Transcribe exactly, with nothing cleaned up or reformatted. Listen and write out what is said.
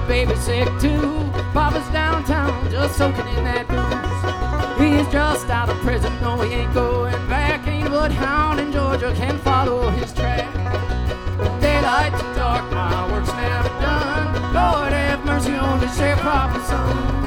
baby's sick too. Papa's downtown just soaking in that booze. He's just out of prison, no he ain't going back. Ain't a bloodhound in Georgia can follow his track. From daylight to dark, my work's never done. Lord have mercy on the sharecropper's son.